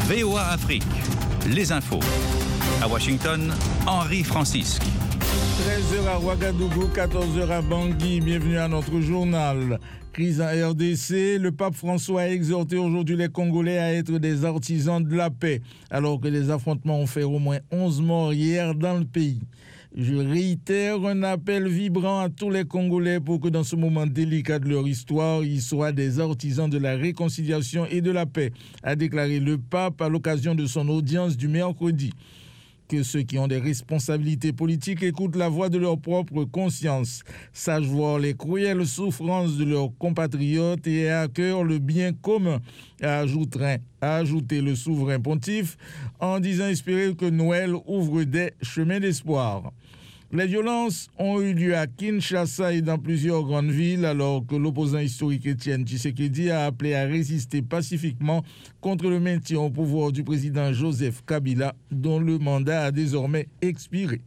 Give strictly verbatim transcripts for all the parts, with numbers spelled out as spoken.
V O A Afrique, les infos. À Washington, Henri Francisque. treize heures à Ouagadougou, quatorze heures à Bangui. Bienvenue à notre journal. Crise en R D C, le pape François a exhorté aujourd'hui les Congolais à être des artisans de la paix, alors que les affrontements ont fait au moins onze morts hier dans le pays. Je réitère un appel vibrant à tous les Congolais pour que dans ce moment délicat de leur histoire, ils soient des artisans de la réconciliation et de la paix, a déclaré le pape à l'occasion de son audience du mercredi. Que ceux qui ont des responsabilités politiques écoutent la voix de leur propre conscience, sachent voir les cruelles souffrances de leurs compatriotes et aient à cœur le bien commun, a ajouté, a ajouté le souverain pontife en disant espérer que Noël ouvre des chemins d'espoir. Les violences ont eu lieu à Kinshasa et dans plusieurs grandes villes alors que l'opposant historique Étienne Tshisekedi a appelé à résister pacifiquement contre le maintien au pouvoir du président Joseph Kabila dont le mandat a désormais expiré.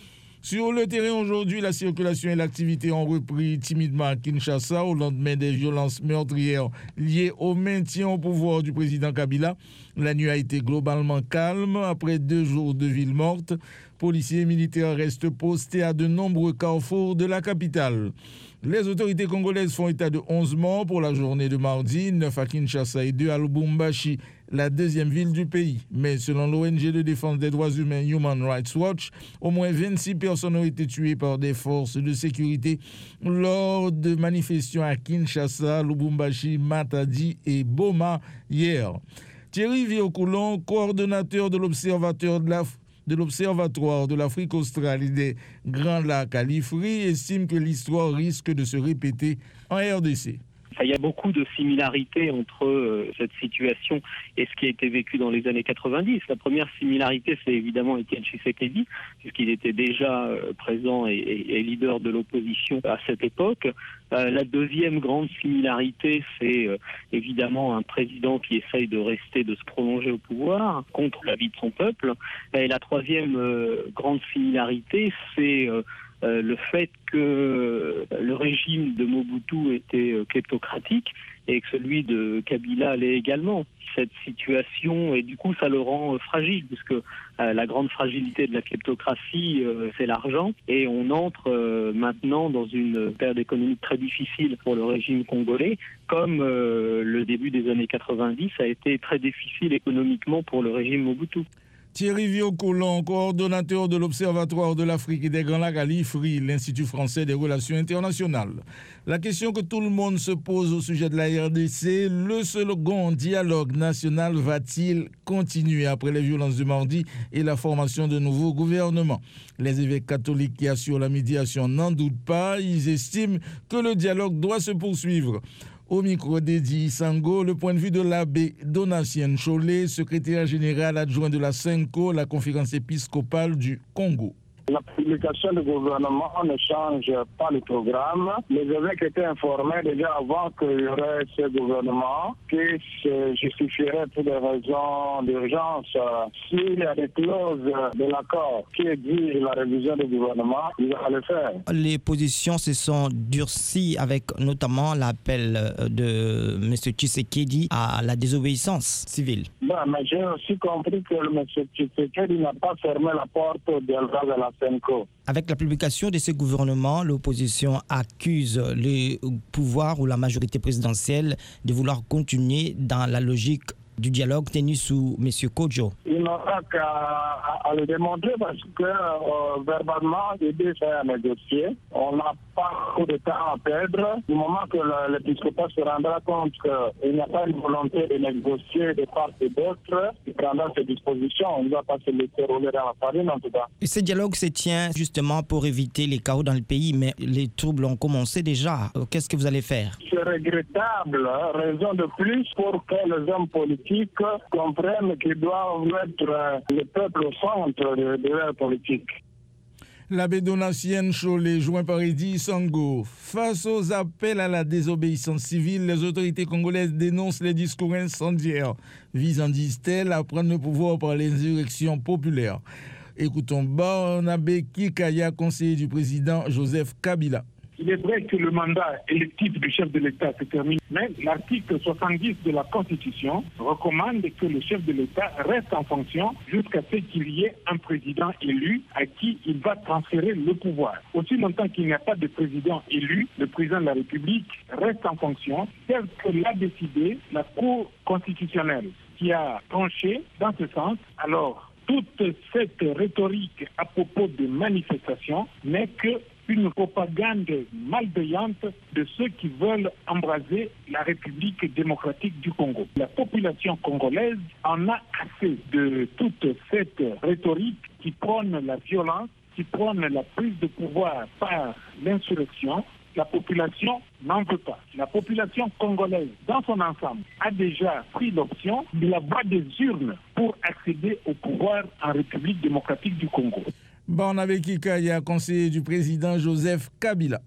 Sur le terrain aujourd'hui, la circulation et l'activité ont repris timidement à Kinshasa au lendemain des violences meurtrières liées au maintien au pouvoir du président Kabila. La nuit a été globalement calme après deux jours de ville morte. Policiers et militaires restent postés à de nombreux carrefours de la capitale. Les autorités congolaises font état de onze morts pour la journée de mardi, neuf à Kinshasa et deux à Lubumbashi, la deuxième ville du pays. Mais selon l'O N G de défense des droits humains Human Rights Watch, au moins vingt-six personnes ont été tuées par des forces de sécurité lors de manifestations à Kinshasa, Lubumbashi, Matadi et Boma hier. Thierry Viocoulon, coordonnateur de l'Observatoire de la de l'Observatoire de l'Afrique australe et des Grands Lacs à l'Ifri, estime que l'histoire risque de se répéter en R D C. Il y a beaucoup de similarités entre euh, cette situation et ce qui a été vécu dans les années quatre-vingt-dix. La première similarité, c'est évidemment Étienne Tshisekedi, puisqu'il était déjà euh, présent et, et, et leader de l'opposition à cette époque. Euh, la deuxième grande similarité, c'est euh, évidemment un président qui essaye de rester, de se prolonger au pouvoir contre l'avis de son peuple. Et la troisième euh, grande similarité, c'est euh, Euh, le fait que euh, le régime de Mobutu était euh, kleptocratique et que celui de Kabila l'est également. Cette situation, et du coup ça le rend euh, fragile, puisque euh, la grande fragilité de la kleptocratie, euh, c'est l'argent, et on entre euh, maintenant dans une période économique très difficile pour le régime congolais, comme euh, le début des années quatre-vingt-dix a été très difficile économiquement pour le régime Mobutu. Thierry Viocoulon, coordonnateur de l'Observatoire de l'Afrique et des Grands Lacs à l'I F R I, l'Institut français des relations internationales. La question que tout le monde se pose au sujet de la R D C, le second dialogue national va-t-il continuer après les violences de mardi et la formation de nouveaux gouvernements? Les évêques catholiques qui assurent la médiation n'en doutent pas, ils estiment que le dialogue doit se poursuivre. Au micro d'Edi Sango, le point de vue de l'abbé Donatien Cholet, secrétaire général adjoint de la SENCO, la conférence épiscopale du Congo. La publication du gouvernement ne change pas le programme. Les évêques étaient informés déjà avant qu'il y aurait ce gouvernement qui se justifierait pour des raisons d'urgence. S'il y a des clauses de l'accord qui exigent la révision du gouvernement, ils vont le faire. Les positions se sont durcies avec notamment l'appel de M. Tshisekedi à la désobéissance civile. Ben, mais j'ai aussi compris que M. Tshisekedi n'a pas fermé la porte au dialogue de la SENCO. Avec la publication de ce gouvernement, l'opposition accuse le pouvoir ou la majorité présidentielle de vouloir continuer dans la logique du dialogue tenu sous M. Kodjo. Il n'aura qu'à à, à le démontrer parce que euh, verbalement, l'idée c'est à négocier. On n'a pas trop de temps à perdre. Du moment que l'épiscopat se rendra compte qu'il n'y a pas une volonté de négocier de part et d'autre, il prendra ses dispositions. On ne va pas se laisser rouler dans la farine en tout cas. Et ce dialogue se tient justement pour éviter les chaos dans le pays, mais les troubles ont commencé déjà. Qu'est-ce que vous allez faire? C'est regrettable. Raison de plus pour que les hommes politiques comprennent qu'ils doivent mettre le peuple au centre de, de leur politique. L'abbé Donatien Cholet, joint par Edi Sango. Face aux appels à la désobéissance civile, les autorités congolaises dénoncent les discours incendiaires visant, disent-elles, à prendre le pouvoir par l'insurrection populaire. Écoutons Barnabé Kikaya, conseiller du président Joseph Kabila. Il est vrai que le mandat électif du chef de l'État se termine, mais l'article soixante-dix de la Constitution recommande que le chef de l'État reste en fonction jusqu'à ce qu'il y ait un président élu à qui il va transférer le pouvoir. Aussi longtemps qu'il n'y a pas de président élu, le président de la République reste en fonction, tel que l'a décidé la Cour constitutionnelle, qui a tranché dans ce sens. Alors, toute cette rhétorique à propos de manifestations n'est qu'une propagande malveillante de ceux qui veulent embraser la République démocratique du Congo. La population congolaise en a assez de toute cette rhétorique qui prône la violence, qui prône la prise de pouvoir par l'insurrection. La population n'en veut pas. La population congolaise, dans son ensemble, a déjà pris l'option de la voie des urnes pour accéder au pouvoir en République démocratique du Congo. Barnabé Kikaya, conseiller du président Joseph Kabila.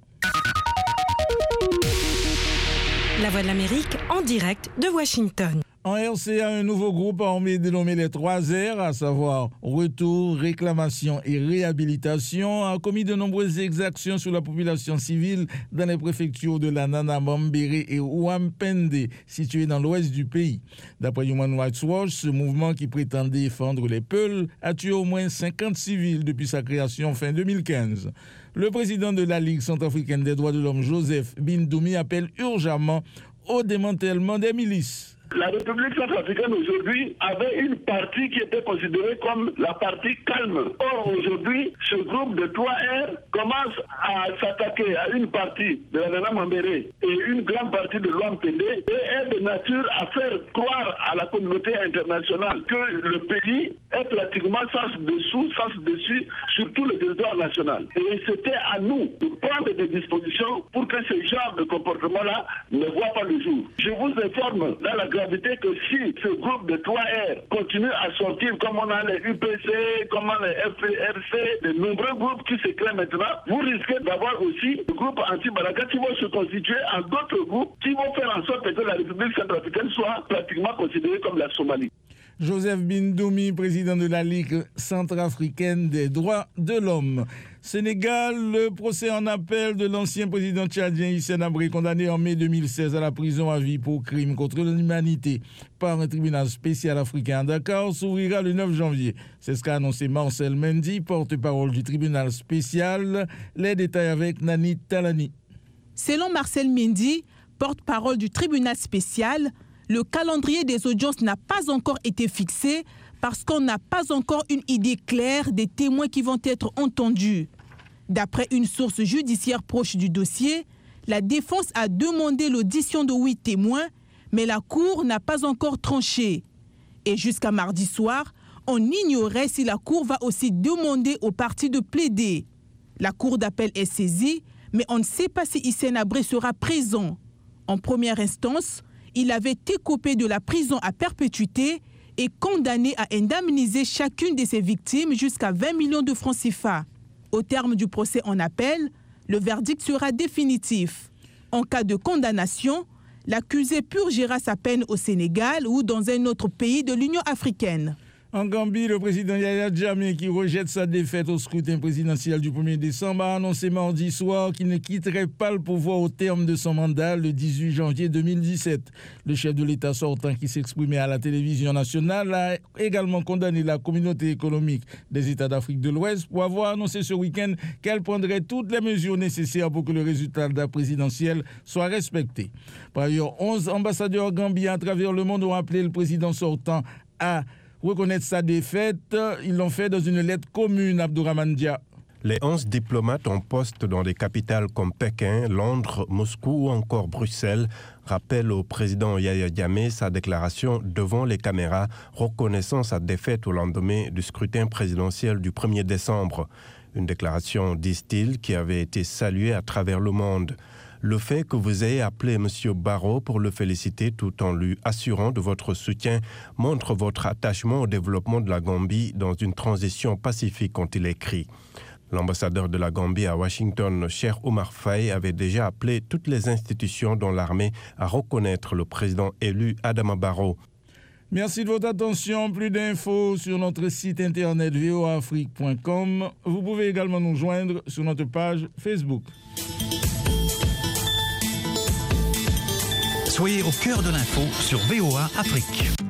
La Voix de l'Amérique en direct de Washington. En R C A, un nouveau groupe armé dénommé les trois R, à savoir Retour, Réclamation et Réhabilitation, a commis de nombreuses exactions sur la population civile dans les préfectures de la Nana Bambéré et Ouampende, situées dans l'ouest du pays. D'après Human Rights Watch, ce mouvement qui prétend défendre les Peuls a tué au moins cinquante civils depuis sa création fin deux mille quinze. Le président de la Ligue centrafricaine des droits de l'homme, Joseph Bindoumi, appelle urgemment au démantèlement des milices. La République centrafricaine aujourd'hui avait une partie qui était considérée comme la partie calme. Or aujourd'hui, ce groupe de trois R commence à s'attaquer à une partie de la Nana Mambéré et une grande partie de l'Ouampende et est de nature à faire croire à la communauté internationale que le pays est pratiquement sens dessous, sens dessus sur tout le territoire national. Et c'était à nous de prendre des dispositions pour que ce genre de comportement-là ne voit pas le jour. Je vous informe dans la que si ce groupe de trois R continue à sortir comme on a les U P C, comme on a les F R C, de nombreux groupes qui se créent maintenant, vous risquez d'avoir aussi des groupes anti-Balaka qui vont se constituer en d'autres groupes qui vont faire en sorte que la République centrafricaine soit pratiquement considérée comme la Somalie. Joseph Bindoumi, président de la Ligue centrafricaine des droits de l'homme. Sénégal, le procès en appel de l'ancien président tchadien Hissène Habré, condamné en mai deux mille seize à la prison à vie pour crime contre l'humanité par un tribunal spécial africain à Dakar, s'ouvrira le neuf janvier. C'est ce qu'a annoncé Marcel Mendy, porte-parole du tribunal spécial. Les détails avec Nani Talani. Selon Marcel Mendy, porte-parole du tribunal spécial, le calendrier des audiences n'a pas encore été fixé parce qu'on n'a pas encore une idée claire des témoins qui vont être entendus. D'après une source judiciaire proche du dossier, la défense a demandé l'audition de huit témoins, mais la Cour n'a pas encore tranché. Et jusqu'à mardi soir, on ignorait si la Cour va aussi demander aux parties de plaider. La Cour d'appel est saisie, mais on ne sait pas si Hissène Habré sera présent. En première instance, il avait été coupé de la prison à perpétuité et condamné à indemniser chacune de ses victimes jusqu'à vingt millions de francs C F A. Au terme du procès en appel, le verdict sera définitif. En cas de condamnation, l'accusé purgera sa peine au Sénégal ou dans un autre pays de l'Union africaine. En Gambie, le président Yahya Jammeh, qui rejette sa défaite au scrutin présidentiel du premier décembre, a annoncé mardi soir qu'il ne quitterait pas le pouvoir au terme de son mandat le dix-huit janvier deux mille dix-sept. Le chef de l'État sortant, qui s'exprimait à la télévision nationale, a également condamné la communauté économique des États d'Afrique de l'Ouest pour avoir annoncé ce week-end qu'elle prendrait toutes les mesures nécessaires pour que le résultat de la présidentielle soit respecté. Par ailleurs, onze ambassadeurs gambiens à travers le monde ont appelé le président sortant à reconnaître sa défaite. Ils l'ont fait dans une lettre commune, Abdourahmane Dia. Les onze diplomates en poste dans des capitales comme Pékin, Londres, Moscou ou encore Bruxelles rappellent au président Yahya Jammeh sa déclaration devant les caméras reconnaissant sa défaite au lendemain du scrutin présidentiel du premier décembre. Une déclaration, disent-ils, qui avait été saluée à travers le monde. Le fait que vous ayez appelé M. Barrow pour le féliciter tout en lui assurant de votre soutien montre votre attachement au développement de la Gambie dans une transition pacifique, ont-ils écrit. L'ambassadeur de la Gambie à Washington, Cheikh Omar Faye, avait déjà appelé toutes les institutions dont l'armée à reconnaître le président élu Adama Barrow. Merci de votre attention. Plus d'infos sur notre site internet v o a afrique point com. Vous pouvez également nous joindre sur notre page Facebook. Soyez au cœur de l'info sur V O A Afrique.